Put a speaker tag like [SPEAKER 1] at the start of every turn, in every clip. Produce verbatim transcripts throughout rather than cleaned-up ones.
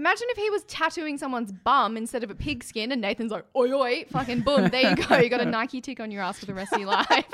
[SPEAKER 1] Imagine if he was tattooing someone's bum instead of a pigskin and Nathan's like, oi, oi, fucking boom, there you go. You got a Nike tick on your ass for the rest of your life.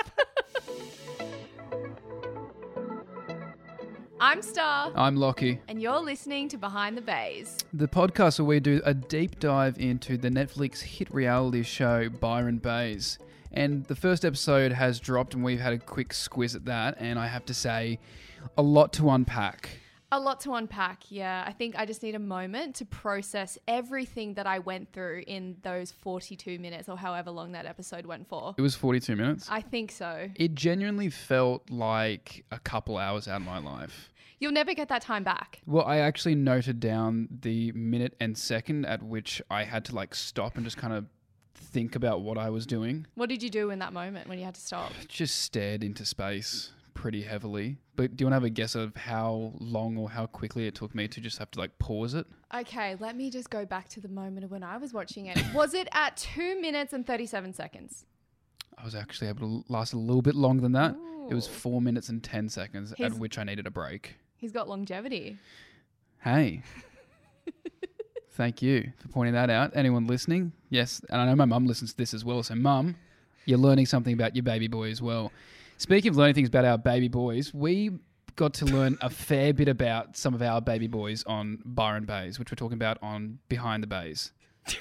[SPEAKER 1] I'm Star.
[SPEAKER 2] I'm Lockie.
[SPEAKER 1] And you're listening to Behind the Bays.
[SPEAKER 2] The podcast where we do a deep dive into the Netflix hit reality show Byron Bays. And the first episode has dropped and we've had a quick squiz at that. And I have to say, a lot to unpack.
[SPEAKER 1] A lot to unpack, yeah. I think I just need a moment to process everything that I went through in those forty-two minutes or however long that episode went for.
[SPEAKER 2] It was forty-two minutes?
[SPEAKER 1] I think so.
[SPEAKER 2] It genuinely felt like a couple hours out of my life.
[SPEAKER 1] You'll never get that time back.
[SPEAKER 2] Well, I actually noted down the minute and second at which I had to like stop and just kind of think about what I was doing.
[SPEAKER 1] What did you do in that moment when you had to stop?
[SPEAKER 2] Just stared into space pretty heavily. But do you want to have a guess of how long or how quickly it took me to just have to like pause it?
[SPEAKER 1] Okay, let me just go back to the moment of when I was watching it. Was it at two minutes and thirty-seven seconds?
[SPEAKER 2] I was actually able to last a little bit longer than that.
[SPEAKER 1] Ooh.
[SPEAKER 2] It was four minutes and ten seconds
[SPEAKER 1] He's-
[SPEAKER 2] at which I needed a break.
[SPEAKER 1] He's got longevity.
[SPEAKER 2] Hey. Thank you for pointing that out. Anyone listening? Yes, and I know my mum listens to this as well. So mum, you're learning something about your baby boy as well. Speaking of learning things about our baby boys, we got to learn a fair bit about some of our baby boys on Byron Bays, which we're talking about on Behind the Bays.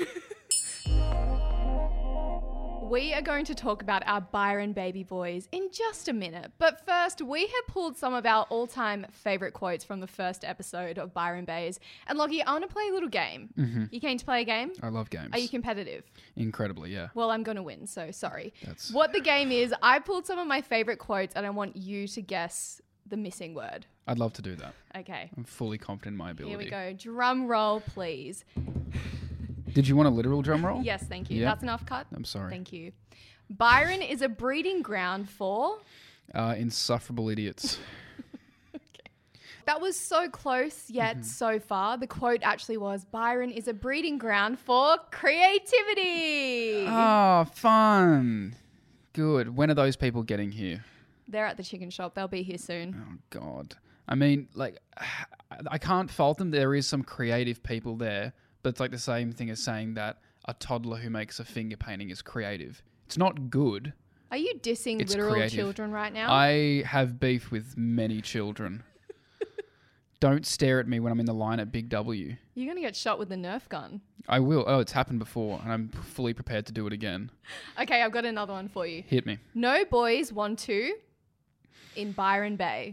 [SPEAKER 1] We are going to talk about our Byron baby boys in just a minute. But first, we have pulled some of our all-time favourite quotes from the first episode of Byron Bays. And Lockie, I want to play a little game.
[SPEAKER 2] Mm-hmm.
[SPEAKER 1] You keen to play a game?
[SPEAKER 2] I love games.
[SPEAKER 1] Are you competitive?
[SPEAKER 2] Incredibly, yeah.
[SPEAKER 1] Well, I'm going to win, so sorry.
[SPEAKER 2] That's...
[SPEAKER 1] What the game is, I pulled some of my favourite quotes and I want you to guess the missing word.
[SPEAKER 2] I'd love to do that.
[SPEAKER 1] Okay.
[SPEAKER 2] I'm fully confident in my ability.
[SPEAKER 1] Here we go. Drum roll, please.
[SPEAKER 2] Did you want a literal drum roll?
[SPEAKER 1] Yes, thank you.
[SPEAKER 2] Yeah.
[SPEAKER 1] That's enough cut.
[SPEAKER 2] I'm sorry.
[SPEAKER 1] Thank you. Byron is a breeding ground for...
[SPEAKER 2] Uh, insufferable idiots.
[SPEAKER 1] Okay. That was so close, yet
[SPEAKER 2] Mm-hmm.
[SPEAKER 1] so far. The quote actually was, Byron is a breeding ground for creativity.
[SPEAKER 2] Oh, fun. Good. When are those people getting here?
[SPEAKER 1] They're at the chicken shop. They'll be here soon.
[SPEAKER 2] Oh, God. I mean, like, I can't fault them. There is some creative people there, but it's like the same thing as saying that a toddler who makes a finger painting is creative. It's not good.
[SPEAKER 1] Are you dissing
[SPEAKER 2] It's
[SPEAKER 1] literal
[SPEAKER 2] creative.
[SPEAKER 1] children right now?
[SPEAKER 2] I have beef with many children. Don't stare at me when I'm in the line at Big W.
[SPEAKER 1] You're going to get shot with a Nerf gun.
[SPEAKER 2] I will. Oh, it's happened before, and I'm fully prepared to do it again.
[SPEAKER 1] Okay, I've got another one for you.
[SPEAKER 2] Hit me.
[SPEAKER 1] No boys want to in Byron Bay.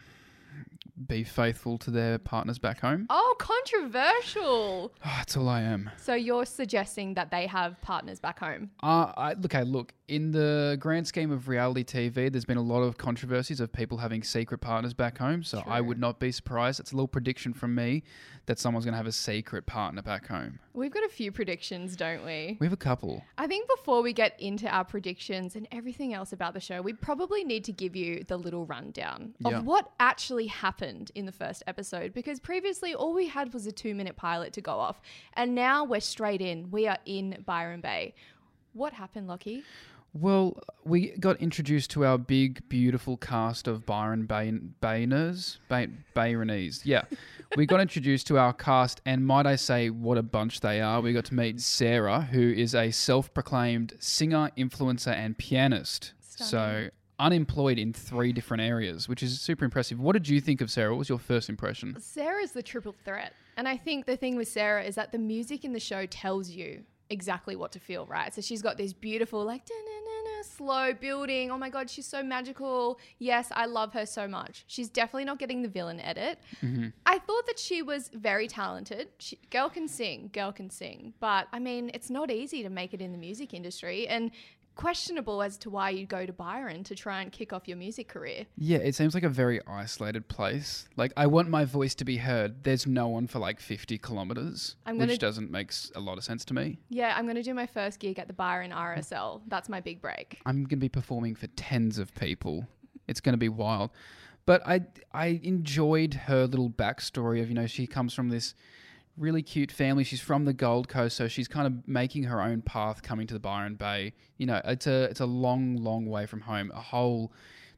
[SPEAKER 2] Be faithful to their partners back home.
[SPEAKER 1] Oh, controversial.
[SPEAKER 2] Oh, that's all I am.
[SPEAKER 1] So you're suggesting that they have partners back home?
[SPEAKER 2] Uh, I, look, okay, look, in the grand scheme of reality T V, there's been a lot of controversies of people having secret partners back home. So I
[SPEAKER 1] True.
[SPEAKER 2] would not be surprised. It's a little prediction from me that someone's going to have a secret partner back home.
[SPEAKER 1] We've got a few predictions, don't we?
[SPEAKER 2] We have a couple.
[SPEAKER 1] I think before we get into our predictions and everything else about the show, we probably need to give you the little rundown
[SPEAKER 2] Yeah.
[SPEAKER 1] of what actually happened in the first episode, because previously all we had was a two minute pilot to go off, and now we're straight in. We are in Byron Bay. What happened, Lockie?
[SPEAKER 2] Well, we got introduced to our big, beautiful cast of Byron Bain- Bainers, ba- Bayronese. Yeah, we got introduced to our cast, and might I say, what a bunch they are. We got to meet Sarah, who is a self-proclaimed singer, influencer, and pianist.
[SPEAKER 1] Stunning.
[SPEAKER 2] So unemployed in three different areas, which is super impressive. What did you think of Sarah? What was your first impression?
[SPEAKER 1] Sarah's the triple threat. And I think the thing with Sarah is that the music in the show tells you exactly what to feel, right? So she's got this beautiful, like, da-na-na-na, slow building. Oh my God, she's so magical. Yes, I love her so much. She's definitely not getting the villain edit.
[SPEAKER 2] Mm-hmm.
[SPEAKER 1] I thought that she was very talented. She, girl can sing, girl can sing. But I mean, it's not easy to make it in the music industry. And questionable as to why you go to Byron to try and kick off your music career.
[SPEAKER 2] Yeah, it seems like a very isolated place. Like, I want my voice to be heard. There's no one for like fifty kilometers,
[SPEAKER 1] I'm gonna-
[SPEAKER 2] which doesn't make s- a lot of sense to me.
[SPEAKER 1] Yeah, I'm going to do my first gig at the Byron R S L. That's my big break.
[SPEAKER 2] I'm going to be performing for tens of people. It's going to be wild. But I, I enjoyed her little backstory of, you know, she comes from this really cute family. She's from the Gold Coast, so she's kind of making her own path coming to the Byron Bay. You know, it's a it's a long, long way from home. A whole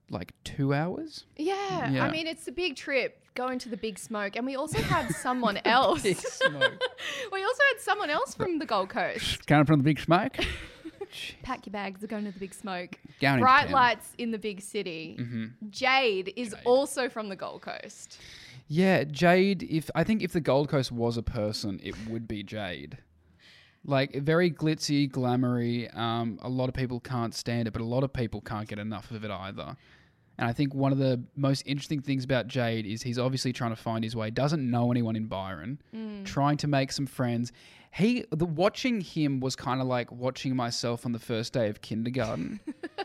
[SPEAKER 2] like two hours.
[SPEAKER 1] Yeah,
[SPEAKER 2] Yeah.
[SPEAKER 1] I mean, it's a big trip going to the Big Smoke. And we also had someone else.
[SPEAKER 2] Big smoke.
[SPEAKER 1] We also had someone else from the Gold Coast.
[SPEAKER 2] Coming from the big smoke.
[SPEAKER 1] Pack your bags, we're going to the Big Smoke.
[SPEAKER 2] Going into
[SPEAKER 1] Bright
[SPEAKER 2] town.
[SPEAKER 1] lights in the big city.
[SPEAKER 2] Mm-hmm.
[SPEAKER 1] Jade is
[SPEAKER 2] Jade.
[SPEAKER 1] also from the Gold Coast.
[SPEAKER 2] Yeah, Jade. If I think if the Gold Coast was a person, it would be Jade. Like very glitzy, glamoury. Um, a lot of people can't stand it, but a lot of people can't get enough of it either. And I think one of the most interesting things about Jade is he's obviously trying to find his way. Doesn't know anyone in Byron.
[SPEAKER 1] Mm.
[SPEAKER 2] Trying to make some friends. He the watching him was kind of like watching myself on the first day of kindergarten.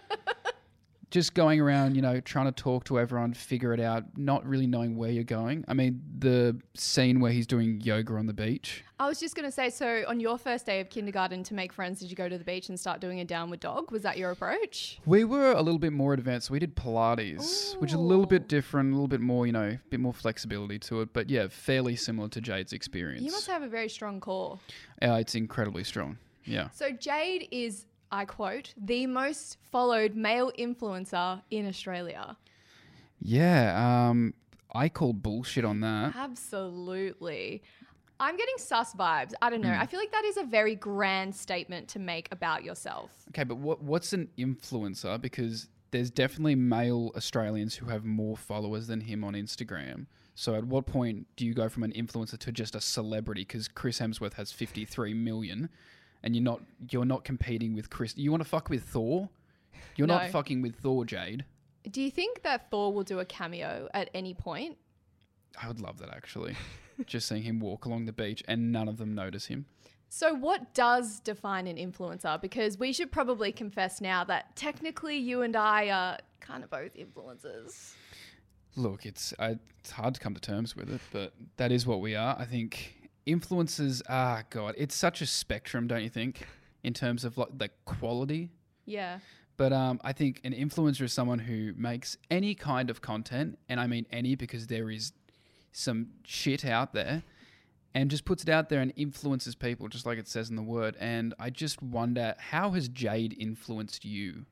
[SPEAKER 2] Just going around, you know, trying to talk to everyone, figure it out, not really knowing where you're going. I mean, the scene where he's doing yoga on the beach.
[SPEAKER 1] I was just going to say, so on your first day of kindergarten to make friends, did you go to the beach and start doing a downward dog? Was that your approach?
[SPEAKER 2] We were a little bit more advanced. We did Pilates, which is a little bit
[SPEAKER 1] Ooh.
[SPEAKER 2] different, a little bit more, you know, a bit more flexibility to it. But yeah, fairly similar to Jade's experience.
[SPEAKER 1] You must have a very strong core.
[SPEAKER 2] Uh, it's incredibly strong. Yeah.
[SPEAKER 1] So Jade is, I quote, the most followed male influencer in Australia.
[SPEAKER 2] Yeah. Um, I call bullshit on that.
[SPEAKER 1] Absolutely. I'm getting sus vibes. I don't know.
[SPEAKER 2] Mm.
[SPEAKER 1] I feel like that is a very grand statement to make about yourself.
[SPEAKER 2] Okay, but what what's an influencer? Because there's definitely male Australians who have more followers than him on Instagram. So at what point do you go from an influencer to just a celebrity? Because Chris Hemsworth has fifty-three million, and you're not you're not competing with Chris. You want to fuck with Thor? You're
[SPEAKER 1] No.
[SPEAKER 2] not fucking with Thor, Jade.
[SPEAKER 1] Do you think that Thor will do a cameo at any point?
[SPEAKER 2] I would love that actually. Just seeing him walk along the beach and none of them notice him.
[SPEAKER 1] So what does define an influencer? Because we should probably confess now that technically you and I are kind of both influencers.
[SPEAKER 2] Look, it's uh, it's hard to come to terms with it, but that is what we are. I think influencers, ah, God, it's such a spectrum, don't you think, in terms of like the quality?
[SPEAKER 1] Yeah.
[SPEAKER 2] But um, I think an influencer is someone who makes any kind of content, and I mean any because there is some shit out there, and just puts it out there and influences people, just like it says in the word. And I just wonder, how has Jade influenced you?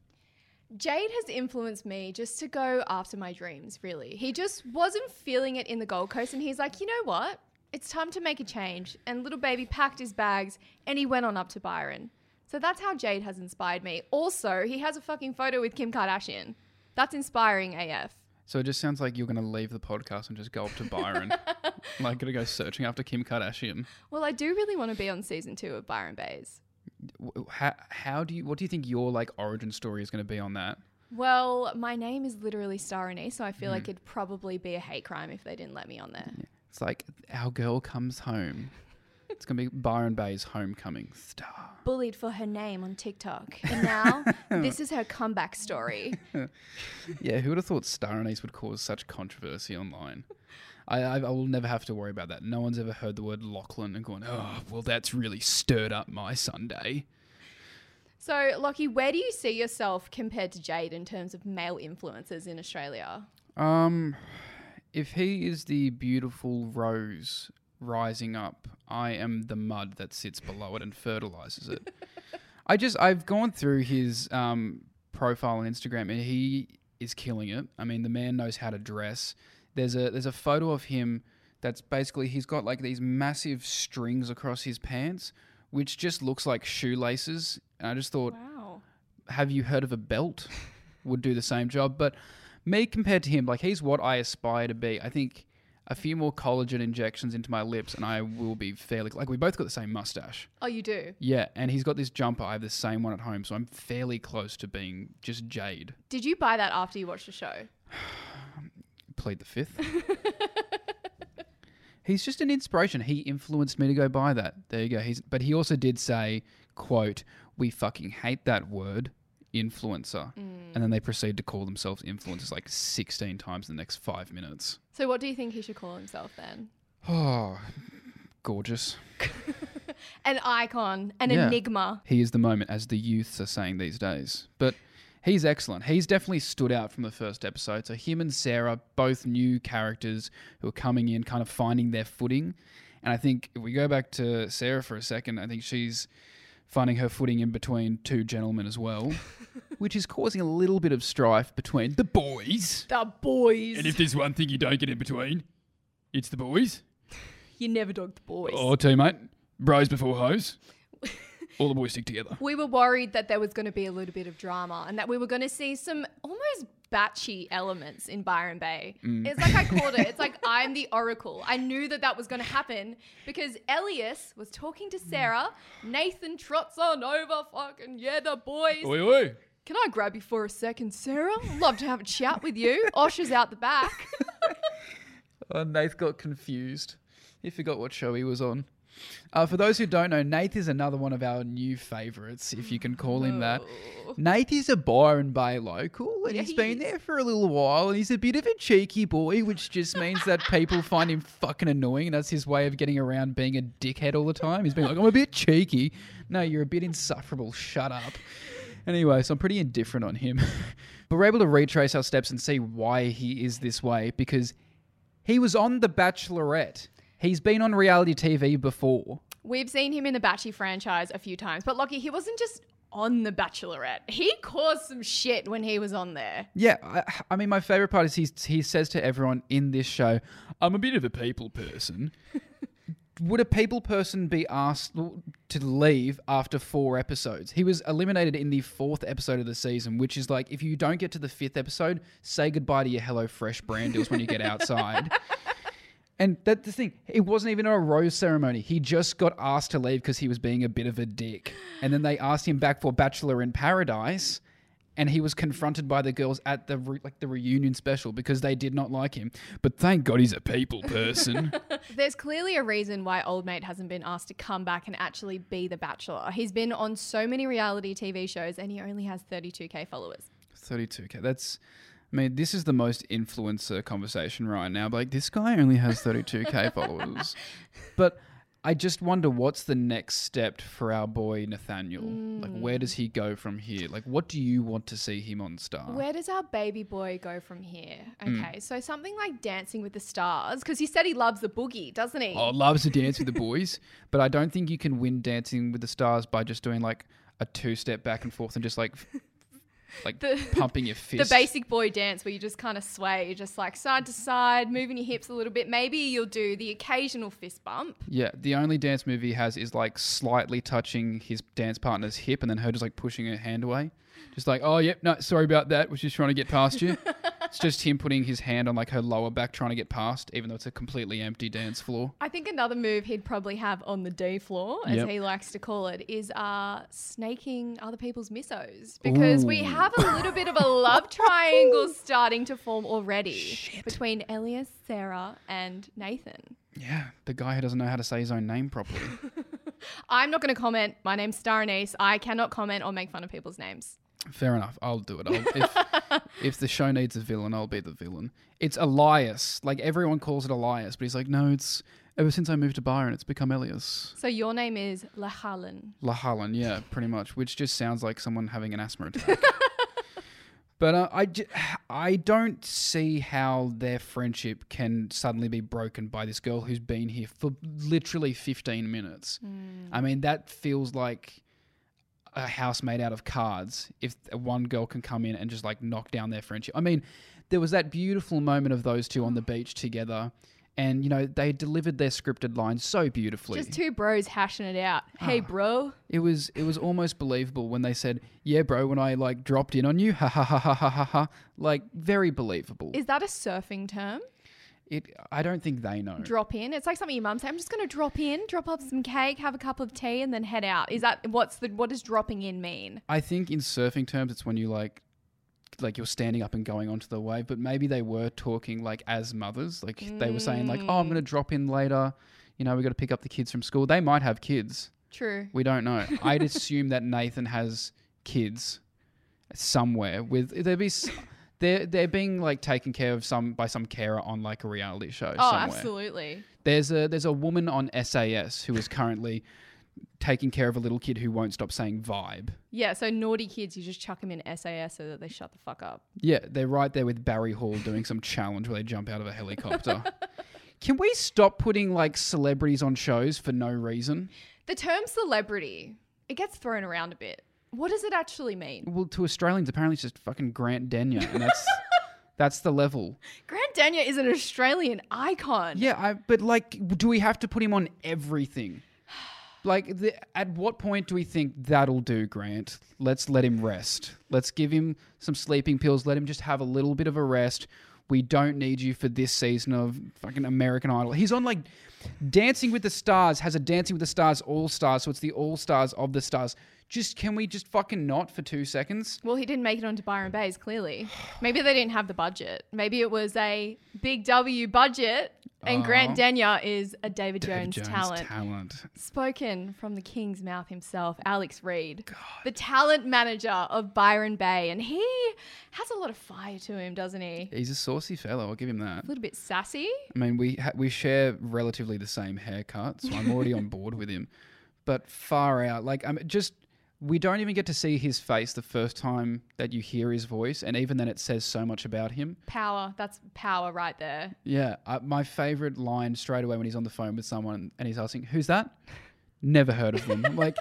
[SPEAKER 1] Jade has influenced me just to go after my dreams, really. He just wasn't feeling it in the Gold Coast, and he's like, you know what? It's time to make a change. And little baby packed his bags, and he went on up to Byron. So that's how Jade has inspired me. Also, he has a fucking photo with Kim Kardashian. That's inspiring A F.
[SPEAKER 2] So it just sounds like you're going to leave the podcast and just go up to Byron. Like, going to go searching after Kim Kardashian.
[SPEAKER 1] Well, I do really want to be on season two of Byron Bays.
[SPEAKER 2] W- How, how do you, what do you think your like origin story is going to be on that?
[SPEAKER 1] Well, my name is literally Star Anise, so I feel
[SPEAKER 2] Mhm.
[SPEAKER 1] like it'd probably be a hate crime if they didn't let me on there.
[SPEAKER 2] It's like, our girl comes home. It's going to be Byron Bay's homecoming star.
[SPEAKER 1] Bullied for her name on TikTok. And now, this is her comeback story.
[SPEAKER 2] Yeah, who would have thought Star Anise would cause such controversy online? I, I, I will never have to worry about that. No one's ever heard the word Lachlan and gone, oh, well, that's really stirred up my Sunday.
[SPEAKER 1] So, Lockie, where do you see yourself compared to Jade in terms of male influencers in Australia?
[SPEAKER 2] Um, if he is the beautiful rose rising up, I am the mud that sits below it and fertilizes it. I just, I've gone through his um, profile on Instagram and he is killing it. I mean, the man knows how to dress. There's a there's a photo of him that's basically, he's got like these massive strings across his pants, which just looks like shoelaces. And I just thought,
[SPEAKER 1] Wow.
[SPEAKER 2] have you heard of a belt? Would do the same job. But me compared to him, like he's what I aspire to be. I think a few more collagen injections into my lips and I will be fairly, like we both got the same mustache.
[SPEAKER 1] Oh, you do?
[SPEAKER 2] Yeah, and he's got this jumper. I have the same one at home, so I'm fairly close to being just Jade.
[SPEAKER 1] Did you buy that after you watched the show?
[SPEAKER 2] Plead the fifth. He's just an inspiration. He influenced me to go buy that. There you go. He's, but he also did say, quote, "We fucking hate that word, influencer."
[SPEAKER 1] Mm.
[SPEAKER 2] And then they proceed to call themselves influencers like sixteen times in the next five minutes.
[SPEAKER 1] So what do you think he should call himself then?
[SPEAKER 2] Oh, gorgeous.
[SPEAKER 1] An icon, an
[SPEAKER 2] Yeah.
[SPEAKER 1] enigma.
[SPEAKER 2] He is the moment, as the youths are saying these days. But he's excellent. He's definitely stood out from the first episode. So him and Sarah, both new characters who are coming in, kind of finding their footing. And I think if we go back to Sarah for a second, I think she's finding her footing in between two gentlemen as well. which is causing a little bit of strife between the boys.
[SPEAKER 1] The boys.
[SPEAKER 2] And if there's one thing you don't get in between, it's the boys.
[SPEAKER 1] You never dog the boys.
[SPEAKER 2] Oh, teammate, bros before hoes. All the boys stick together.
[SPEAKER 1] We were worried that there was going to be a little bit of drama and that we were going to see some almost batchy elements in Byron Bay. Mm. It's like I called it. It's like I'm the oracle. I knew that that was going to happen because Elias was talking to Sarah. Nathan trots on over. Fucking yeah, the boys.
[SPEAKER 2] Oi, oi.
[SPEAKER 1] Can I grab you for a second, Sarah? I'd love to have a chat with you. Osher's out the back.
[SPEAKER 2] Oh, Nath got confused. He forgot what show he was on. Uh, for those who don't know, Nath is another one of our new favourites, if you can call him that. Nath is a Byron Bay local, and
[SPEAKER 1] Yeah,
[SPEAKER 2] he's
[SPEAKER 1] he
[SPEAKER 2] been
[SPEAKER 1] is.
[SPEAKER 2] there for a little while, and he's a bit of a cheeky boy, which just means that people find him fucking annoying, and that's his way of getting around being a dickhead all the time. He's being like, I'm a bit cheeky. No, you're a bit insufferable. Shut up. Anyway, so I'm pretty indifferent on him. But we're able to retrace our steps and see why he is this way, because he was on The Bachelorette. He's been on reality T V before.
[SPEAKER 1] We've seen him in the Batchy franchise a few times, but Lockie, he wasn't just on The Bachelorette. He caused some shit when he was on there.
[SPEAKER 2] Yeah, I, I mean, my favourite part is he, he says to everyone in this show, I'm a bit of a people person. Would a people person be asked to leave after four episodes? He was eliminated in the fourth episode of the season, which is like, if you don't get to the fifth episode, say goodbye to your HelloFresh brand deals when you get outside. And that's the thing. It wasn't even a rose ceremony. He just got asked to leave because he was being a bit of a dick. And then they asked him back for Bachelor in Paradise, and he was confronted by the girls at the re- like the reunion special because they did not like him. But thank God he's a people person.
[SPEAKER 1] There's clearly a reason why Old Mate hasn't been asked to come back and actually be the Bachelor. He's been on so many reality T V shows and he only has thirty-two K followers.
[SPEAKER 2] thirty-two K. That's... I mean, this is the most influencer conversation right now. But like, this guy only has thirty-two K followers. But I just wonder what's the next step for our boy Nathaniel. Mm. Like, where does he go from here? Like, what do you want to see him on Star?
[SPEAKER 1] Where does our baby boy go from here? Okay,
[SPEAKER 2] Mm.
[SPEAKER 1] so something like Dancing with the Stars, because he said he loves the boogie, doesn't he?
[SPEAKER 2] Oh, loves to dance with the boys. But I don't think you can win Dancing with the Stars by just doing like a two-step back and forth and just like... like
[SPEAKER 1] The-
[SPEAKER 2] pumping your fist.
[SPEAKER 1] The basic boy dance where you just kind of sway, just like side to side, moving your hips a little bit. Maybe you'll do the occasional fist bump.
[SPEAKER 2] Yeah, the only dance move he has is like slightly touching his dance partner's hip and then her just like pushing her hand away. Just like, oh, yep, no, sorry about that. Was just trying to get past you. It's just him putting his hand on like her lower back trying to get past, even though it's a completely empty dance floor.
[SPEAKER 1] I think another move he'd probably have on the D floor, as
[SPEAKER 2] Yep.
[SPEAKER 1] he likes to call it, is uh, snaking other people's missos. Because we
[SPEAKER 2] Ooh.
[SPEAKER 1] have a little bit of a love triangle starting to form already
[SPEAKER 2] Shit.
[SPEAKER 1] between Elias, Sarah, and Nathan.
[SPEAKER 2] Yeah, the guy who doesn't know how to say his own name properly.
[SPEAKER 1] I'm not going to comment. My name's Star Anise. I cannot comment or make fun of people's names.
[SPEAKER 2] Fair enough. I'll do it. I'll, if, if the show needs a villain, I'll be the villain. It's Elias. Like, everyone calls it Elias, but he's like, no, it's... Ever since I moved to Byron, it's become Elias.
[SPEAKER 1] So your name is Lahalan.
[SPEAKER 2] Lahalan, yeah, pretty much, which just sounds like someone having an asthma attack. But uh, I, j- I don't see how their friendship can suddenly be broken by this girl who's been here for literally fifteen minutes.
[SPEAKER 1] Mm.
[SPEAKER 2] I mean, that feels like a house made out of cards if one girl can come in and just like knock down their friendship. I mean, there was that beautiful moment of those two on the beach together. And, you know, they delivered their scripted lines so beautifully.
[SPEAKER 1] Just two bros hashing it out. Hey,
[SPEAKER 2] Ah.
[SPEAKER 1] bro.
[SPEAKER 2] It was it was almost believable when they said, yeah, bro, when I, like, dropped in on you, ha, ha, ha, ha, ha, ha, ha. Like, very believable.
[SPEAKER 1] Is that a surfing term?
[SPEAKER 2] It. I don't think they know.
[SPEAKER 1] Drop in. It's like something your mum said. I'm just going to drop in, drop off some cake, have a cup of tea, and then head out. Is that what's the what does dropping in mean?
[SPEAKER 2] I think in surfing terms, it's when you, like, like you're standing up and going onto the wave, but maybe they were talking, like, as mothers. Like, they were saying, like, oh, I'm going to drop in later. You know, we got to pick up the kids from school. They might have kids.
[SPEAKER 1] True.
[SPEAKER 2] We don't know. I'd assume that Nathan has kids somewhere with they'd be s- they're they're being like taken care of some by some carer on like a reality show
[SPEAKER 1] Oh,
[SPEAKER 2] somewhere.
[SPEAKER 1] absolutely.
[SPEAKER 2] There's a there's a woman on S A S who is currently taking care of a little kid who won't stop saying vibe.
[SPEAKER 1] Yeah, so naughty kids, you just chuck them in S A S so that they shut the fuck up.
[SPEAKER 2] Yeah, they're right there with Barry Hall doing some challenge where they jump out of a helicopter. Can we stop putting like celebrities on shows for no reason?
[SPEAKER 1] The term celebrity, it gets thrown around a bit. What does it actually mean?
[SPEAKER 2] Well, to Australians, apparently it's just fucking Grant Denyer, and that's that's the level.
[SPEAKER 1] Grant Denyer is an Australian icon.
[SPEAKER 2] Yeah, I, but like, do we have to put him on everything? Like, the, at what point do we think that'll do, Grant? Let's let him rest. Let's give him some sleeping pills. Let him just have a little bit of a rest. We don't need you for this season of fucking American Idol. He's on like Dancing with the Stars, has a Dancing with the Stars All-Stars, so it's the All-Stars of the Stars. Just, can we just fucking not for two seconds?
[SPEAKER 1] Well, he didn't make it onto Byron Bays, clearly. Maybe they didn't have the budget. Maybe it was a big W budget, and
[SPEAKER 2] Oh.
[SPEAKER 1] Grant Denyer is a David,
[SPEAKER 2] David
[SPEAKER 1] Jones,
[SPEAKER 2] Jones
[SPEAKER 1] talent.
[SPEAKER 2] talent.
[SPEAKER 1] Spoken from the king's mouth himself, Alex Reid, the talent manager of Byron Bay. And he has a lot of fire to him, doesn't he?
[SPEAKER 2] He's a saucy fellow, I'll give him that.
[SPEAKER 1] A little bit sassy.
[SPEAKER 2] I mean, we ha- we share relatively the same haircut, so I'm already on board with him. But far out, like, I'm just... We don't even get to see his face the first time that you hear his voice, and even then it says so much about him.
[SPEAKER 1] Power. That's power right there.
[SPEAKER 2] Yeah, uh, my favourite line straight away when he's on the phone with someone and he's asking, who's that? Never heard of them. Like,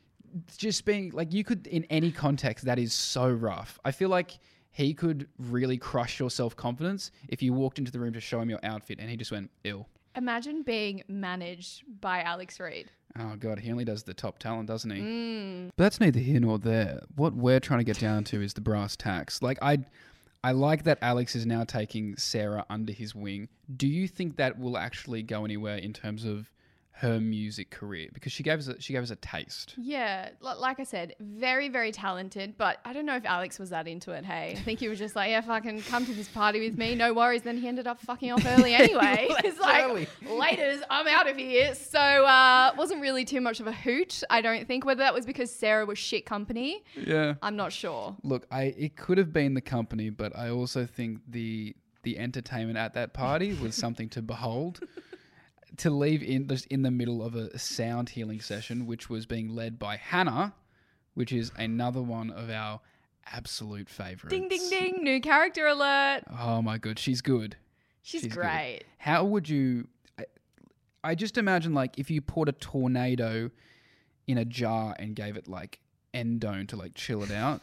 [SPEAKER 2] just being, like, you could, in any context, that is so rough. I feel like he could really crush your self-confidence if you walked into the room to show him your outfit and he just went, ill.
[SPEAKER 1] Imagine being managed by Alex Reid.
[SPEAKER 2] Oh, God, he only does the top talent, doesn't he?
[SPEAKER 1] Mm.
[SPEAKER 2] But that's neither here nor there. What we're trying to get down to is the brass tacks. Like, I I like that Alex is now taking Sarah under his wing. Do you think that will actually go anywhere in terms of her music career? Because she gave us a, she gave us a taste.
[SPEAKER 1] Yeah, li- like I said, very, very talented, but I don't know if Alex was that into it, hey. I think he was just like, yeah, fucking come to this party with me, no worries. Then he ended up fucking off early anyway. It's like,
[SPEAKER 2] early.
[SPEAKER 1] laters, I'm out of here. So uh wasn't really too much of a hoot, I don't think. Whether that was because Sarah was shit company,
[SPEAKER 2] Yeah.
[SPEAKER 1] I'm not sure.
[SPEAKER 2] Look, I it could have been the company, but I also think the the entertainment at that party was something to behold. To leave in just in the middle of a sound healing session, which was being led by Hannah, which is another one of our absolute favorites.
[SPEAKER 1] Ding, ding, ding, new character alert.
[SPEAKER 2] Oh my god, she's good.
[SPEAKER 1] She's,
[SPEAKER 2] She's good.
[SPEAKER 1] great.
[SPEAKER 2] How would you? I, I just imagine like if you poured a tornado in a jar and gave it like endone to like chill it out.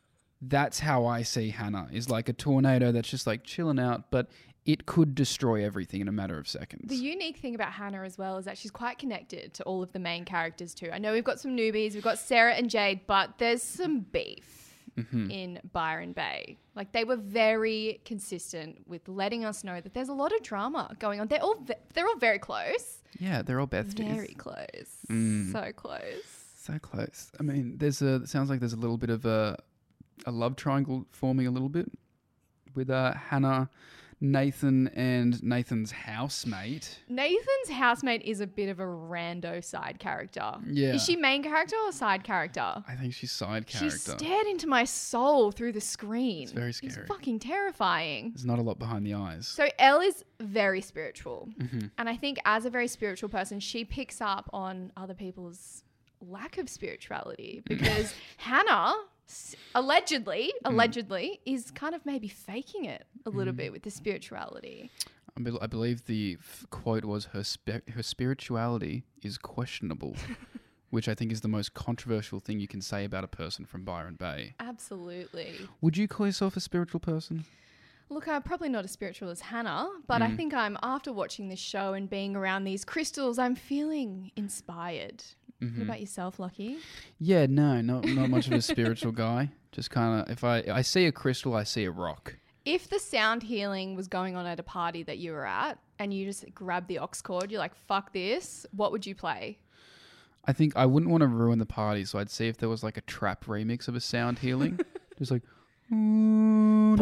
[SPEAKER 2] That's how I see Hannah, is like a tornado that's just like chilling out, but it could destroy everything in a matter of seconds.
[SPEAKER 1] The unique thing about Hannah as well is that she's quite connected to all of the main characters too. I know we've got some newbies, we've got Sarah and Jade, but there's some beef
[SPEAKER 2] Mm-hmm.
[SPEAKER 1] in Byron Bay. Like, they were very consistent with letting us know that there's a lot of drama going on. They're all ve- they're all very close.
[SPEAKER 2] Yeah, they're all besties.
[SPEAKER 1] Very close.
[SPEAKER 2] Mm.
[SPEAKER 1] So close.
[SPEAKER 2] So close. I mean, there's a. It sounds like there's a little bit of a, a love triangle forming a little bit with uh, Hannah, Nathan, and Nathan's housemate.
[SPEAKER 1] Nathan's housemate is a bit of a rando side character.
[SPEAKER 2] Yeah.
[SPEAKER 1] Is she main character or side character?
[SPEAKER 2] I think she's side
[SPEAKER 1] She
[SPEAKER 2] character.
[SPEAKER 1] stared into my soul through the screen.
[SPEAKER 2] It's very
[SPEAKER 1] It's
[SPEAKER 2] scary.
[SPEAKER 1] fucking terrifying.
[SPEAKER 2] There's not a lot behind the eyes.
[SPEAKER 1] So Elle is very spiritual.
[SPEAKER 2] Mm-hmm.
[SPEAKER 1] And I think as a very spiritual person, she picks up on other people's lack of spirituality because Hannah s- allegedly,
[SPEAKER 2] Mm.
[SPEAKER 1] allegedly is kind of maybe faking it a little
[SPEAKER 2] Mm.
[SPEAKER 1] bit with the spirituality.
[SPEAKER 2] I bel- I believe the f- quote was her spi- her spirituality is questionable, which I think is the most controversial thing you can say about a person from Byron Bay.
[SPEAKER 1] Absolutely.
[SPEAKER 2] Would you call yourself a spiritual person?
[SPEAKER 1] Look, I'm probably not as spiritual as Hannah, but I
[SPEAKER 2] Mm.
[SPEAKER 1] think I'm, after watching this show and being around these crystals, I'm feeling inspired. What
[SPEAKER 2] Mhm.
[SPEAKER 1] about yourself, Lucky?
[SPEAKER 2] Yeah, no, not not much of a spiritual guy. Just kind of, if I I see a crystal, I see a rock.
[SPEAKER 1] If the sound healing was going on at a party that you were at and you just grabbed the aux cord, you're like, fuck this, what would you play?
[SPEAKER 2] I think I wouldn't want to ruin the party, so I'd see if there was like a trap remix of a sound healing, just like, and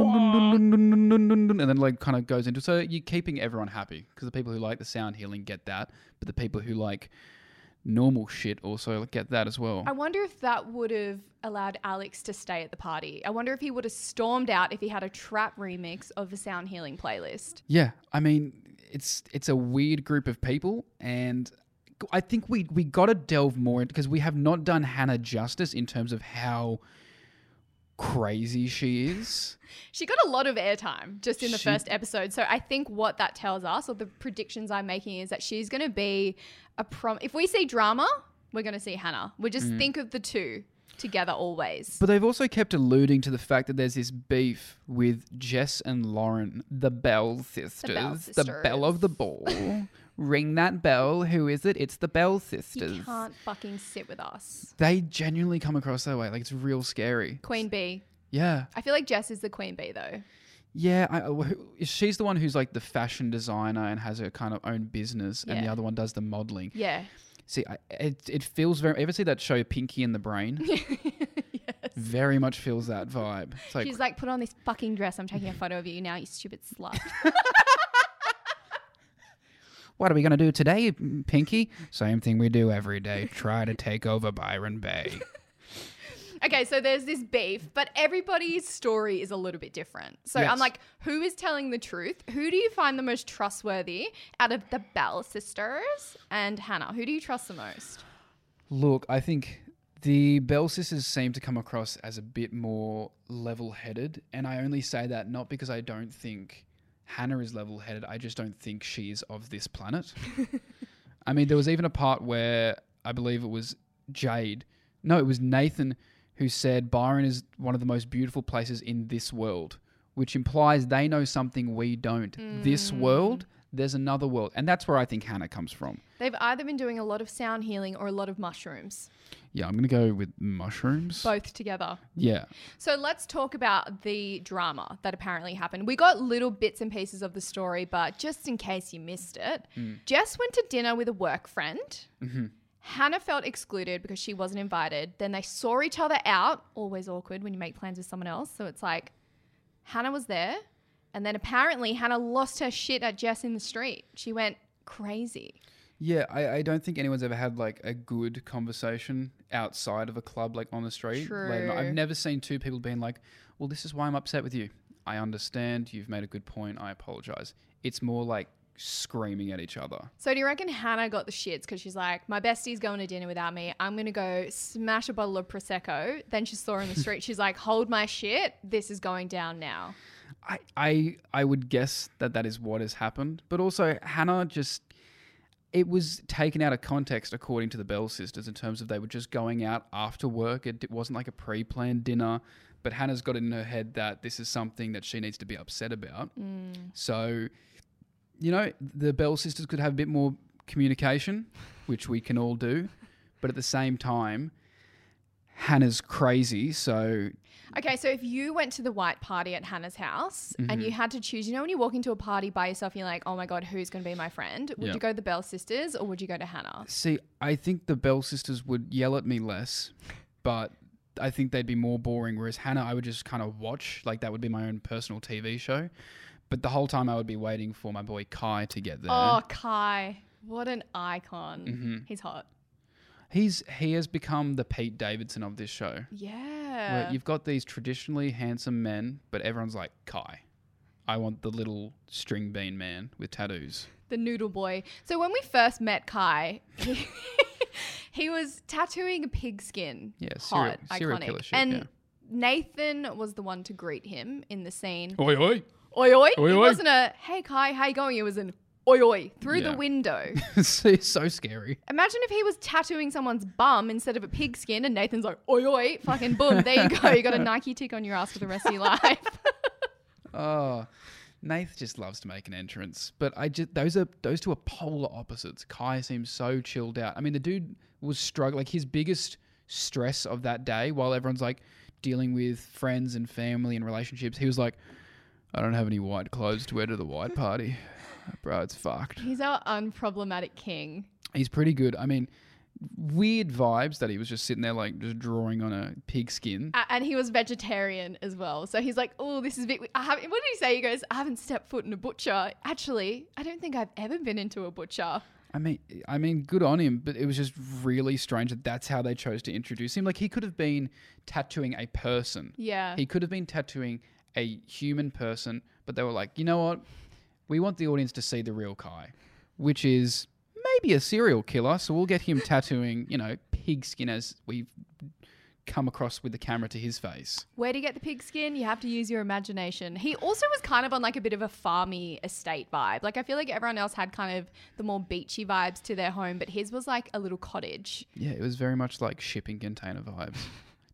[SPEAKER 2] then like kind of goes into. So you're keeping everyone happy because the people who like the sound healing get that, but the people who like normal shit also get that as well.
[SPEAKER 1] I wonder if that would have allowed Alex to stay at the party. I wonder if he would have stormed out if he had a trap remix of the sound healing playlist.
[SPEAKER 2] Yeah, I mean, it's it's a weird group of people, and I think we we got to delve more into, because we have not done Hannah justice in terms of how crazy she is.
[SPEAKER 1] She got a lot of airtime just in the
[SPEAKER 2] She-
[SPEAKER 1] first episode. So I think what that tells us, or the predictions I'm making, is that she's going to be a prom. If we see drama, we're going to see Hannah. We just
[SPEAKER 2] Mm.
[SPEAKER 1] think of the two. together always.
[SPEAKER 2] But they've also kept alluding to the fact that there's this beef with Jess and Lauren, the Bell sisters, the Bell, sisters. The bell of the ball. Ring that bell. Who is it? It's the Bell sisters.
[SPEAKER 1] You can't fucking sit with us.
[SPEAKER 2] They genuinely come across that way. Like, it's real scary.
[SPEAKER 1] Queen Bee.
[SPEAKER 2] Yeah.
[SPEAKER 1] I feel like Jess is the Queen Bee though.
[SPEAKER 2] Yeah. I, who- she's the one who's like the fashion designer and has her kind of own business, and the
[SPEAKER 1] Yeah.
[SPEAKER 2] other one does the modeling.
[SPEAKER 1] Yeah.
[SPEAKER 2] See, I, it, it feels very... Ever see that show Pinky and the Brain?
[SPEAKER 1] Yes.
[SPEAKER 2] Very much feels that vibe. It's like,
[SPEAKER 1] She's like, put on this fucking dress. I'm taking a photo of you now, you stupid slut.
[SPEAKER 2] what are we going to do today, Pinky? Same thing we do every day. Try to take over Byron Bay.
[SPEAKER 1] Okay, so there's this beef, but everybody's story is a little bit different. So
[SPEAKER 2] Yes.
[SPEAKER 1] I'm like, who is telling the truth? Who do you find the most trustworthy out of the Bell sisters and Hannah? Who do you trust the most?
[SPEAKER 2] Look, I think the Bell sisters seem to come across as a bit more level-headed, and I only say that not because I don't think Hannah is level-headed. I just don't think she's of this planet. I mean, there was even a part where I believe it was Jade. No, it was Nathan who said Byron is one of the most beautiful places in this world, which implies they know something we don't.
[SPEAKER 1] Mm.
[SPEAKER 2] This world, there's another world. And that's where I think Hannah comes from.
[SPEAKER 1] They've either been doing a lot of sound healing or a lot of mushrooms,
[SPEAKER 2] Yeah, I'm going to go with mushrooms.
[SPEAKER 1] both together.
[SPEAKER 2] Yeah.
[SPEAKER 1] So let's talk about the drama that apparently happened. We got little bits and pieces of the story, but just in case you missed it,
[SPEAKER 2] Mm.
[SPEAKER 1] Jess went to dinner with a work friend.
[SPEAKER 2] Mm-hmm.
[SPEAKER 1] Hannah felt excluded because she wasn't invited. Then they saw each other out. Always awkward when you make plans with someone else. So it's like Hannah was there. And then apparently Hannah lost her shit at Jess in the street. She went crazy.
[SPEAKER 2] Yeah, I, I don't think anyone's ever had like a good conversation outside of a club, like on the street. Like,
[SPEAKER 1] True.
[SPEAKER 2] I've never seen two people being like, well, this is why I'm upset with you. I understand. You've made a good point. I apologize. It's more like screaming at each other.
[SPEAKER 1] So do you reckon Hannah got the shits because she's like, my bestie's going to dinner without me. I'm going to go smash a bottle of Prosecco. Then she saw her in the street. She's like, hold my shit. This is going down now.
[SPEAKER 2] I, I, I would guess that that is what has happened. But also, Hannah just... It was taken out of context according to the Bell sisters in terms of they were just going out after work. It, it wasn't like a pre-planned dinner. But Hannah's got it in her head that this is something that she needs to be upset about.
[SPEAKER 1] Mm.
[SPEAKER 2] So... You know, the Bell sisters could have a bit more communication, which we can all do. But at the same time, Hannah's crazy, so...
[SPEAKER 1] Okay, so if you went to the white party at Hannah's house
[SPEAKER 2] Mm-hmm.
[SPEAKER 1] and you had to choose, you know when you walk into a party by yourself, you're like, oh my God, who's going to be my friend? Would
[SPEAKER 2] Yeah.
[SPEAKER 1] you go to the Bell sisters or would you go to Hannah?
[SPEAKER 2] See, I think the Bell sisters would yell at me less, but I think they'd be more boring, whereas Hannah, I would just kind of watch. Like, that would be my own personal T V show. But the whole time I would be waiting for my boy Kai to get there.
[SPEAKER 1] Oh, Kai. What an icon.
[SPEAKER 2] Mhm.
[SPEAKER 1] He's hot.
[SPEAKER 2] He's He has become the Pete Davidson of this show.
[SPEAKER 1] Yeah.
[SPEAKER 2] Where you've got these traditionally handsome men, but everyone's like, Kai. I want the little string bean man with tattoos.
[SPEAKER 1] The noodle boy. So when we first met Kai, he, he was tattooing a pigskin.
[SPEAKER 2] Yeah, serial,
[SPEAKER 1] Hot,
[SPEAKER 2] serial
[SPEAKER 1] iconic.
[SPEAKER 2] killer shit,
[SPEAKER 1] and
[SPEAKER 2] yeah.
[SPEAKER 1] Nathan was the one to greet him in the scene.
[SPEAKER 2] Oi, oi.
[SPEAKER 1] Oi, oi.
[SPEAKER 2] Oi,
[SPEAKER 1] It
[SPEAKER 2] oi.
[SPEAKER 1] wasn't a, hey, Kai, how you going? It was an, oi, oi, through
[SPEAKER 2] Yeah.
[SPEAKER 1] the window.
[SPEAKER 2] so, so scary.
[SPEAKER 1] Imagine if he was tattooing someone's bum instead of a pigskin and Nathan's like, oi, oi, fucking boom, there you go. You got a Nike tick on your ass for the rest of your life.
[SPEAKER 2] Oh, Nath just loves to make an entrance, but I just those are those two are polar opposites. Kai seems so chilled out. I mean, the dude was struggling. Like, his biggest stress of that day, while everyone's like dealing with friends and family and relationships, he was like, "I don't have any white clothes to wear to the white party, bro. It's fucked."
[SPEAKER 1] He's our unproblematic king.
[SPEAKER 2] He's pretty good. I mean, weird vibes that he was just sitting there like just drawing on a pig skin.
[SPEAKER 1] A- and he was vegetarian as well. So he's like, oh, this is a bit... I haven't, what did he say? He goes, I haven't stepped foot in a butcher. Actually, I don't think I've ever been into a butcher.
[SPEAKER 2] I mean, I mean, good on him, but it was just really strange that that's how they chose to introduce him. Like, he could have been tattooing a person.
[SPEAKER 1] Yeah.
[SPEAKER 2] He could have been tattooing a human person, but they were like, you know what? We want the audience to see the real Kai, which is maybe a serial killer. So we'll get him tattooing, you know, pigskin as we've come across with the camera to his face.
[SPEAKER 1] Where do you get the pigskin? You have to use your imagination. He also was kind of on like a bit of a farmy estate vibe. Like, I feel like everyone else had kind of the more beachy vibes to their home, but his was like a little cottage.
[SPEAKER 2] Yeah, it was very much like shipping container vibes.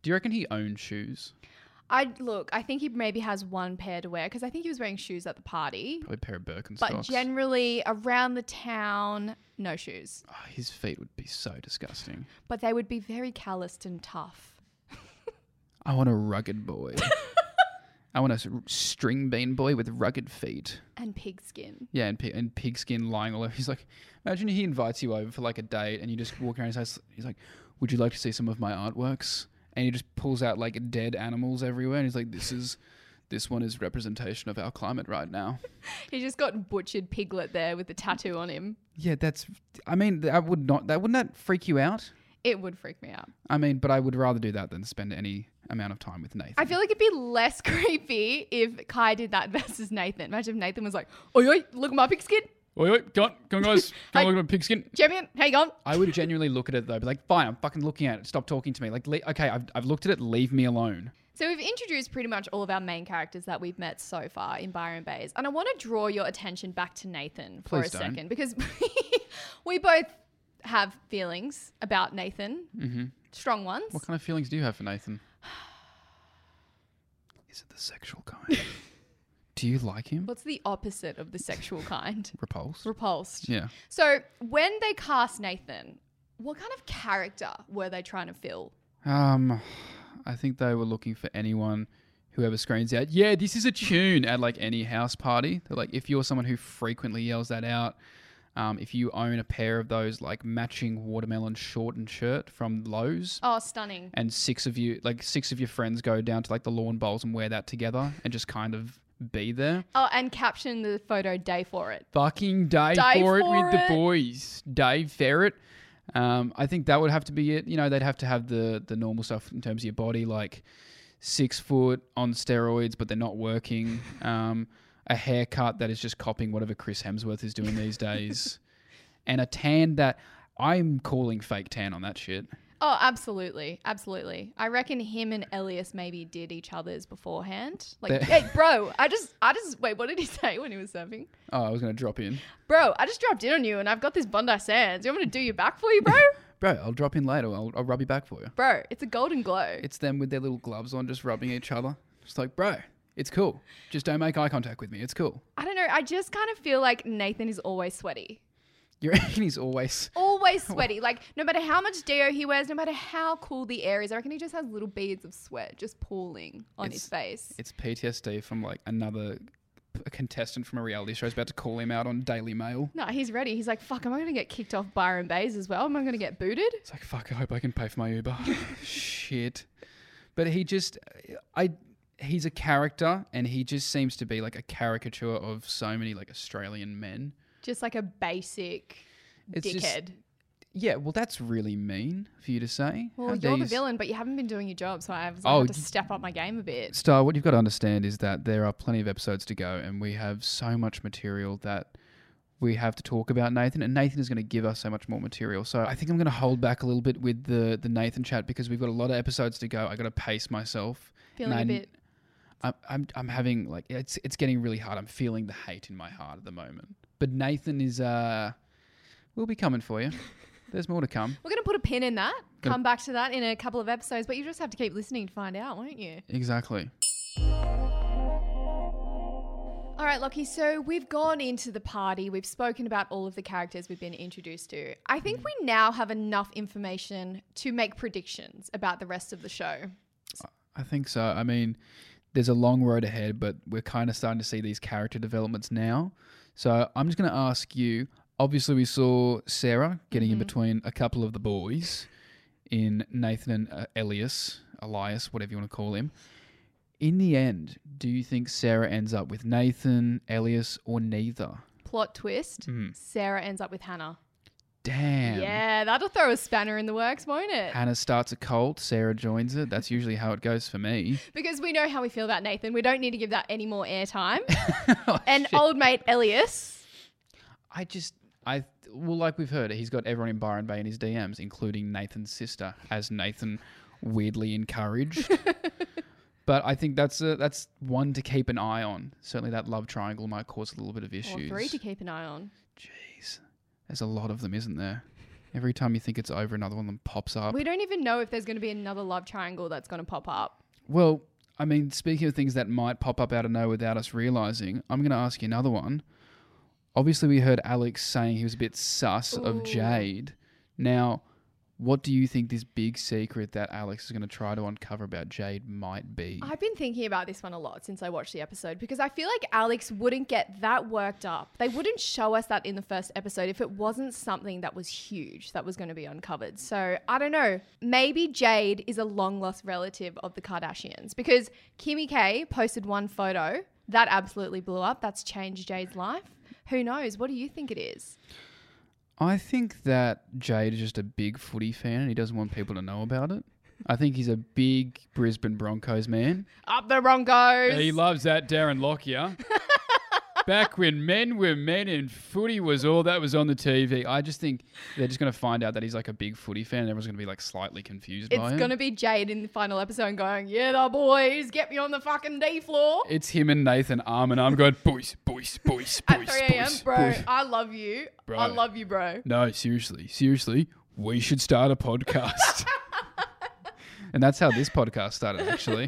[SPEAKER 2] Do you reckon he owns shoes?
[SPEAKER 1] I look, I think he maybe has one pair to wear because I think he was wearing shoes at the party.
[SPEAKER 2] Probably a pair of Birkenstocks.
[SPEAKER 1] But generally around the town, no shoes.
[SPEAKER 2] Oh, his feet would be so disgusting.
[SPEAKER 1] But they would be very calloused and tough.
[SPEAKER 2] I want a rugged boy. I want a s- string bean boy with rugged feet.
[SPEAKER 1] And pigskin.
[SPEAKER 2] Yeah, and, pi- and pigskin lying all over. He's like, imagine he invites you over for like a date and you just walk around his house. He's like, would you like to see some of my artworks? And he just pulls out like dead animals everywhere. And he's like, this is, this one is representation of our climate right now.
[SPEAKER 1] He just got butchered piglet there with the tattoo on him.
[SPEAKER 2] Yeah, that's, I mean, that would not, that wouldn't that freak you out?
[SPEAKER 1] It would freak me out.
[SPEAKER 2] I mean, but I would rather do that than spend any amount of time with Nathan.
[SPEAKER 1] I feel like it'd be less creepy if Kai did that versus Nathan. Imagine if Nathan was like, oi, oi, look at my pigskin.
[SPEAKER 2] Oi, oi, come on, come on guys. Come on, look at my pigskin.
[SPEAKER 1] Champion, how you going?
[SPEAKER 2] I would genuinely look at it though, be like, fine, I'm fucking looking at it. Stop talking to me. Like, le- okay, I've, I've looked at it. Leave me alone.
[SPEAKER 1] So we've introduced pretty much all of our main characters that we've met so far in Byron Bays. And I want to draw your attention back to Nathan for
[SPEAKER 2] Please
[SPEAKER 1] a
[SPEAKER 2] don't.
[SPEAKER 1] second because we both have feelings about Nathan.
[SPEAKER 2] Mm-hmm.
[SPEAKER 1] Strong ones.
[SPEAKER 2] What kind of feelings do you have for Nathan? Is it the sexual kind? Do you like him?
[SPEAKER 1] What's the opposite of the sexual kind?
[SPEAKER 2] Repulsed?
[SPEAKER 1] Repulsed.
[SPEAKER 2] Yeah.
[SPEAKER 1] So when they cast Nathan, what kind of character were they trying to fill?
[SPEAKER 2] Um, I think they were looking for anyone whoever screams out, yeah, this is a tune at like any house party. They're like, if you're someone who frequently yells that out, um, if you own a pair of those like matching watermelon shortened shirt from Lowe's,
[SPEAKER 1] Oh, stunning.
[SPEAKER 2] and six of you, like six of your friends go down to like the lawn bowls and wear that together and just kind of be there.
[SPEAKER 1] Oh, and caption the photo day for it.
[SPEAKER 2] Fucking Dave,
[SPEAKER 1] Dave
[SPEAKER 2] for it
[SPEAKER 1] for
[SPEAKER 2] with the
[SPEAKER 1] it.
[SPEAKER 2] boys. Dave Ferret. Um, I think that would have to be it. You know, they'd have to have the the normal stuff in terms of your body, like six foot on steroids, but they're not working. Um, a haircut that is just copying whatever Chris Hemsworth is doing these days. And a tan that I'm calling fake tan on that shit.
[SPEAKER 1] Oh, absolutely. Absolutely. I reckon him and Elias maybe did each other's beforehand. Like,
[SPEAKER 2] They're-
[SPEAKER 1] hey, bro, I just, I just, wait, what did he say when he was surfing?
[SPEAKER 2] Oh, I was going to drop in.
[SPEAKER 1] Bro, I just dropped in on you and I've got this Bondi Sands. You want me to do your back for you, bro?
[SPEAKER 2] Bro, I'll drop in later. I'll, I'll rub you back for you.
[SPEAKER 1] Bro, it's a golden glow.
[SPEAKER 2] It's them with their little gloves on, just rubbing each other. Just like, bro, it's cool. Just don't make eye contact with me. It's cool.
[SPEAKER 1] I don't know. I just kind of feel like Nathan is always sweaty.
[SPEAKER 2] You reckon he's always...
[SPEAKER 1] Always sweaty. Like, no matter how much deo he wears, no matter how cool the air is, I reckon he just has little beads of sweat just pooling on
[SPEAKER 2] It's-
[SPEAKER 1] his face.
[SPEAKER 2] It's P T S D from like another a contestant from a reality show is about to call him out on Daily Mail.
[SPEAKER 1] No, he's ready. He's like, fuck, am I going to get kicked off Byron Bays as well? Am I going to get booted?
[SPEAKER 2] It's like, fuck, I hope I can pay for my Uber. Shit. But he just... I... He's a character and he just seems to be like a caricature of so many like Australian men.
[SPEAKER 1] Just like a basic
[SPEAKER 2] It's
[SPEAKER 1] dickhead.
[SPEAKER 2] just- Yeah, well, that's really mean for you to say.
[SPEAKER 1] well,
[SPEAKER 2] How
[SPEAKER 1] you're
[SPEAKER 2] dare
[SPEAKER 1] the
[SPEAKER 2] you s-
[SPEAKER 1] villain, but you haven't been doing your job, so I was
[SPEAKER 2] Oh,
[SPEAKER 1] had to
[SPEAKER 2] y-
[SPEAKER 1] step up my game a bit.
[SPEAKER 2] Star, what you've got to understand is that there are plenty of episodes to go and we have so much material that we have to talk about Nathan, and Nathan is going to give us so much more material. So I think I'm going to hold back a little bit with the, the Nathan chat because we've got a lot of episodes to go. I got to pace myself.
[SPEAKER 1] Feeling
[SPEAKER 2] And
[SPEAKER 1] a
[SPEAKER 2] I-
[SPEAKER 1] bit.
[SPEAKER 2] I'm, I'm I'm having like it's it's getting really hard. I'm feeling the hate in my heart at the moment. But Nathan is uh, will be coming for you. There's more to come.
[SPEAKER 1] We're going to put a pin in that,
[SPEAKER 2] Gonna-
[SPEAKER 1] come back to that in a couple of episodes, but you just have to keep listening to find out, won't you?
[SPEAKER 2] Exactly.
[SPEAKER 1] All right, Lockie, so we've gone into the party. We've spoken about all of the characters we've been introduced to. I think we now have enough information to make predictions about the rest of the show.
[SPEAKER 2] I think so. I mean, there's a long road ahead, but we're kind of starting to see these character developments now. So I'm just going to ask you. Obviously, we saw Sarah getting in
[SPEAKER 1] Mhm.
[SPEAKER 2] between a couple of the boys in Nathan and uh, Elias, Elias, whatever you want to call him. In the end, do you think Sarah ends up with Nathan, Elias, or neither?
[SPEAKER 1] Plot twist,
[SPEAKER 2] Mm.
[SPEAKER 1] Sarah ends up with Hannah.
[SPEAKER 2] Damn.
[SPEAKER 1] Yeah, that'll throw a spanner in the works, won't it?
[SPEAKER 2] Hannah starts a cult, Sarah joins it. That's usually how it goes for me.
[SPEAKER 1] Because we know how we feel about Nathan. We don't need to give that any more airtime.
[SPEAKER 2] Oh,
[SPEAKER 1] And
[SPEAKER 2] shit.
[SPEAKER 1] old mate Elias.
[SPEAKER 2] I just, I well, like we've heard, he's got everyone in Byron Bay in his D Ms, including Nathan's sister, as Nathan weirdly encouraged. But I think that's a, that's one to keep an eye on. Certainly, that love triangle might cause a little bit of
[SPEAKER 1] Or
[SPEAKER 2] issues.
[SPEAKER 1] three to keep an eye on.
[SPEAKER 2] Jeez, there's a lot of them, isn't there? Every time you think it's over, another one of them pops up.
[SPEAKER 1] We don't even know if there's going to be another love triangle that's going to pop up.
[SPEAKER 2] Well, I mean, speaking of things that might pop up out of nowhere without us realising, I'm going to ask you another one. Obviously, we heard Alex saying he was a bit sus
[SPEAKER 1] Ooh.
[SPEAKER 2] of Jade. Now, what do you think this big secret that Alex is going to try to uncover about Jade might be?
[SPEAKER 1] I've been thinking about this one a lot since I watched the episode because I feel like Alex wouldn't get that worked up. They wouldn't show us that in the first episode if it wasn't something that was huge that was going to be uncovered. So I don't know. Maybe Jade is a long lost relative of the Kardashians because Kimmy K posted one photo that absolutely blew up. That's changed Jade's life. Who knows? What do you think it is?
[SPEAKER 2] I think that Jade is just a big footy fan and he doesn't want people to know about it. I think he's a big Brisbane Broncos man.
[SPEAKER 1] Up the Broncos!
[SPEAKER 2] He loves that Darren Lockyer. Back when men were men and footy was all that was on the T V. I just think they're just going to find out that he's like a big footy fan and everyone's going to be like slightly confused by
[SPEAKER 1] It's
[SPEAKER 2] him.
[SPEAKER 1] going to be Jade in the final episode going, yeah, the boys, get me on the fucking D floor.
[SPEAKER 2] It's him and Nathan arm in arm going, boys, boys, boys,
[SPEAKER 1] At
[SPEAKER 2] boys,
[SPEAKER 1] three a.m.
[SPEAKER 2] boys,
[SPEAKER 1] Bro,
[SPEAKER 2] boys.
[SPEAKER 1] I love you.
[SPEAKER 2] Bro.
[SPEAKER 1] I love you, bro.
[SPEAKER 2] No, seriously, seriously, we should start a podcast. And that's how this podcast started, actually.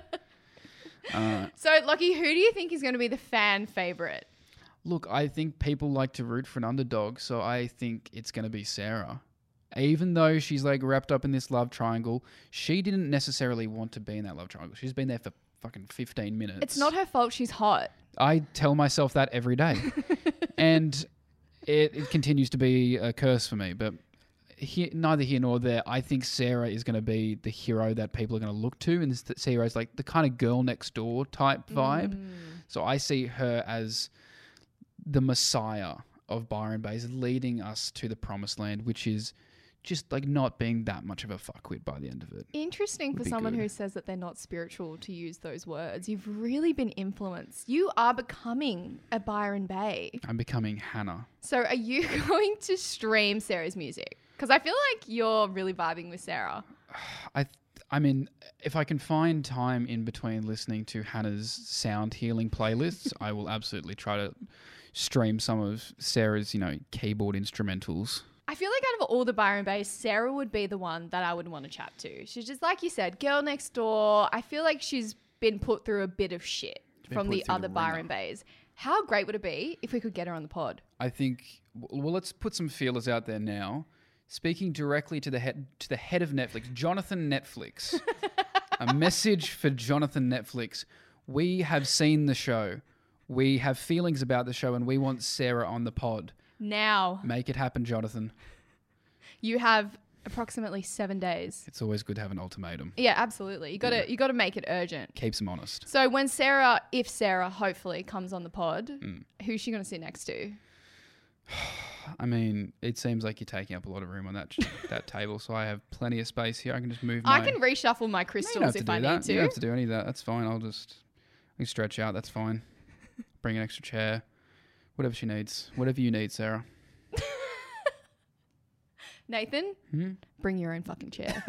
[SPEAKER 2] Uh,
[SPEAKER 1] So, Lockie, who do you think is going to be the fan favourite?
[SPEAKER 2] Look, I think people like to root for an underdog, so I think it's going to be Sarah. Even though she's like wrapped up in this love triangle, she didn't necessarily want to be in that love triangle. She's been there for fucking fifteen minutes.
[SPEAKER 1] It's not her fault she's hot.
[SPEAKER 2] I tell myself that every day. And it, it continues to be a curse for me, but he, neither here nor there. I think Sarah is going to be the hero that people are going to look to, and this Sarah is like the kind of girl next door type vibe.
[SPEAKER 1] Mm.
[SPEAKER 2] So I see her as the messiah of Byron Bay's, leading us to the promised land, which is just like not being that much of a fuckwit by the end of it.
[SPEAKER 1] Interesting
[SPEAKER 2] Would
[SPEAKER 1] for
[SPEAKER 2] be
[SPEAKER 1] someone
[SPEAKER 2] good.
[SPEAKER 1] who says that they're not spiritual to use those words. You've really been influenced. You are becoming a Byron Bay.
[SPEAKER 2] I'm becoming Hannah.
[SPEAKER 1] So are you going to stream Sarah's music? Because I feel like you're really vibing with Sarah.
[SPEAKER 2] I I mean, if I can find time in between listening to Hannah's sound healing playlists, I will absolutely try to stream some of Sarah's, you know, keyboard instrumentals.
[SPEAKER 1] I feel like out of all the Byron Bays, Sarah would be the one that I would want to chat to. She's just, like you said, girl next door. I feel like she's been put through a bit of shit
[SPEAKER 2] been
[SPEAKER 1] from
[SPEAKER 2] put
[SPEAKER 1] the
[SPEAKER 2] through
[SPEAKER 1] other
[SPEAKER 2] the
[SPEAKER 1] Byron
[SPEAKER 2] ringer.
[SPEAKER 1] Bays. How great would it be if we could get her on the pod?
[SPEAKER 2] I think, well, let's put some feelers out there now. Speaking directly to the head to the head of Netflix, Jonathan Netflix. A message for Jonathan Netflix. We have seen the show. We have feelings about the show and we want Sarah on the pod.
[SPEAKER 1] Now,
[SPEAKER 2] Make it happen, Jonathan.
[SPEAKER 1] you have approximately seven days.
[SPEAKER 2] It's always good to have an ultimatum.
[SPEAKER 1] Yeah, absolutely. You got to
[SPEAKER 2] Yeah.
[SPEAKER 1] you got to make it urgent.
[SPEAKER 2] Keeps them honest.
[SPEAKER 1] So when Sarah, if Sarah hopefully comes on the pod,
[SPEAKER 2] Mm.
[SPEAKER 1] who's she going to sit next to?
[SPEAKER 2] I mean, it seems like you're taking up a lot of room on that that table, so I have plenty of space here. I can just move my...
[SPEAKER 1] I can reshuffle my
[SPEAKER 2] No, you don't
[SPEAKER 1] crystals
[SPEAKER 2] have to
[SPEAKER 1] if
[SPEAKER 2] do
[SPEAKER 1] I
[SPEAKER 2] that.
[SPEAKER 1] need to.
[SPEAKER 2] You don't have to do any of that. That's fine. I'll just I can stretch out. That's fine. Bring an extra chair. Whatever she needs. Whatever you need, Sarah.
[SPEAKER 1] Nathan,
[SPEAKER 2] Hmm?
[SPEAKER 1] bring your own fucking chair.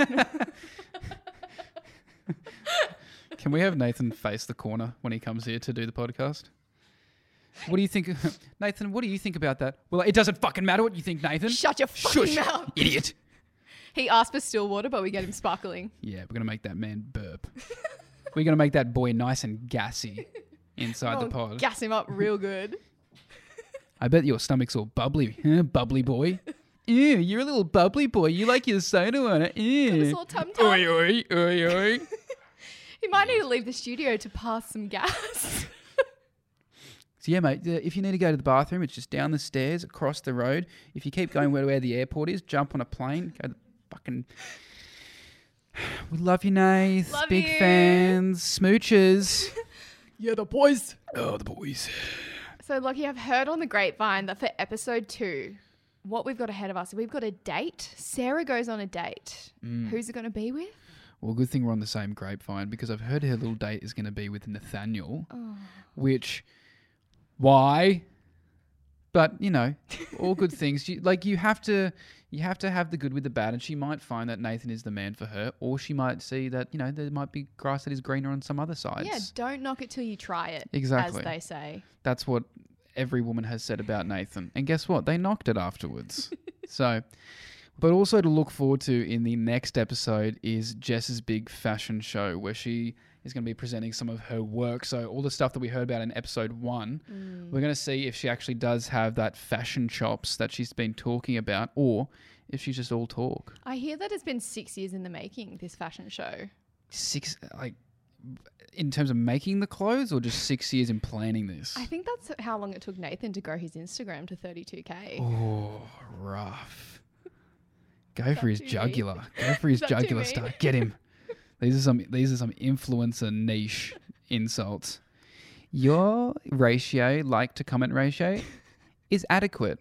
[SPEAKER 2] Can we have Nathan face the corner when he comes here to do the podcast? What do you think? Nathan, what do you think about that? Well, it doesn't fucking matter what you think, Nathan.
[SPEAKER 1] Shut your fucking
[SPEAKER 2] Shush,
[SPEAKER 1] mouth.
[SPEAKER 2] idiot.
[SPEAKER 1] He asked for still water, but we get him sparkling.
[SPEAKER 2] Yeah, we're going to make that man burp. We're going to make that boy nice and gassy inside the
[SPEAKER 1] We'll
[SPEAKER 2] pod.
[SPEAKER 1] Gas him up real good.
[SPEAKER 2] I bet your stomach's all bubbly. Huh, bubbly boy. Ew, you're a little bubbly boy. You like your soda on it.
[SPEAKER 1] Got a
[SPEAKER 2] Ew.
[SPEAKER 1] sore tum tum.
[SPEAKER 2] Oi, oi, oi, oi.
[SPEAKER 1] He might need to leave the studio to pass some gas.
[SPEAKER 2] So yeah, mate, uh, if you need to go to the bathroom, it's just down the stairs, across the road. If you keep going where, where the airport is, jump on a plane, go to the fucking... We love you, Nath.
[SPEAKER 1] Love
[SPEAKER 2] Big
[SPEAKER 1] you.
[SPEAKER 2] fans. Smooches.
[SPEAKER 1] Yeah, the boys.
[SPEAKER 2] Oh, the boys.
[SPEAKER 1] So, Lockie, I've heard on the grapevine that for episode two, what we've got ahead of us, we've got a date. Sarah goes on a date.
[SPEAKER 2] Mm.
[SPEAKER 1] Who's it going to be with?
[SPEAKER 2] Well, good thing we're on the same grapevine because I've heard her little date is going to be with Nathaniel,
[SPEAKER 1] Oh.
[SPEAKER 2] which... Why? But, you know, all good things. You, like, you have to you have to have the good with the bad, and she might find that Nathan is the man for her, or she might see that, you know, there might be grass that is greener on some other sides.
[SPEAKER 1] Yeah, don't knock it till you try it.
[SPEAKER 2] Exactly.
[SPEAKER 1] As they say.
[SPEAKER 2] That's what every woman has said about Nathan. And guess what? They knocked it afterwards. So But also to look forward to in the next episode is Jess's big fashion show where she is going to be presenting some of her work. So all the stuff that we heard about in episode one, mm. we're going to see if she actually does have that fashion chops that she's been talking about, or if she's just all talk.
[SPEAKER 1] I hear that it's been six years in the making, this fashion show.
[SPEAKER 2] Six, like, in terms of making the clothes, or just six years in planning this?
[SPEAKER 1] I think that's how long it took Nathan to grow his Instagram to thirty-two K.
[SPEAKER 2] Oh, rough. Go for his jugular. Mean? Go for his jugular stuff. Get him. These are some these are some influencer niche insults. Your ratio, like to comment ratio, is adequate.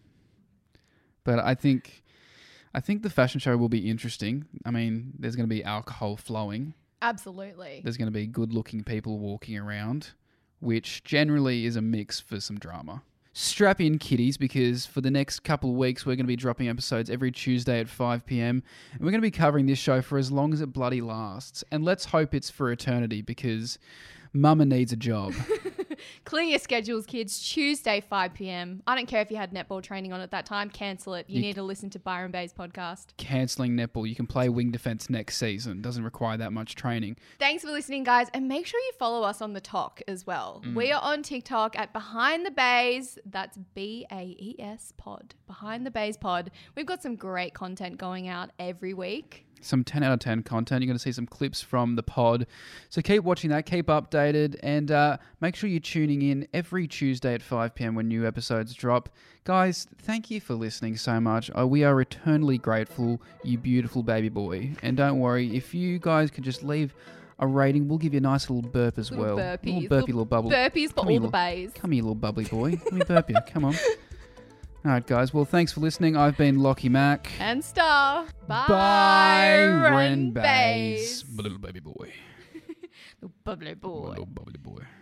[SPEAKER 2] But I think I think the fashion show will be interesting. I mean, there's going to be alcohol flowing.
[SPEAKER 1] Absolutely.
[SPEAKER 2] There's going to be good-looking people walking around, which generally is a mix for some drama. Strap in, kiddies, because for the next couple of weeks, we're going to be dropping episodes every Tuesday at five p.m. And we're going to be covering this show for as long as it bloody lasts. And let's hope it's for eternity, because Mama needs a job.
[SPEAKER 1] Clear your schedules, kids. Tuesday, five p.m. I don't care if you had netball training on at that time. Cancel it. You, you need to listen to Byron Bay's podcast.
[SPEAKER 2] Cancelling netball. You can play wing defence next season. Doesn't require that much training.
[SPEAKER 1] Thanks for listening, guys. And make sure you follow us on the Talk as well. Mm. We are on TikTok at Behind the Bays. That's B A E S pod. Behind the Bays pod. We've got some great content going out every week.
[SPEAKER 2] Some ten out of ten content. You're going to see some clips from the pod. So keep watching that. Keep updated. And uh, make sure you're tuning in every Tuesday at five p.m. when new episodes drop. Guys, thank you for listening so much. Uh, we are eternally grateful, you beautiful baby boy. And don't worry, if you guys could just leave a rating, we'll give you a nice little burp as
[SPEAKER 1] little
[SPEAKER 2] well.
[SPEAKER 1] Burpees.
[SPEAKER 2] Little burpy, little bubble.
[SPEAKER 1] Burpees for
[SPEAKER 2] come
[SPEAKER 1] all
[SPEAKER 2] here,
[SPEAKER 1] the
[SPEAKER 2] little,
[SPEAKER 1] bays.
[SPEAKER 2] Come here, little bubbly boy. Let me burp you. Come on. All right, guys. Well, thanks for listening. I've been Lockie Mac.
[SPEAKER 1] And Star. Bye.
[SPEAKER 2] Byron Bays. Little baby boy.
[SPEAKER 1] Little bubbly boy.
[SPEAKER 2] Little bubbly boy.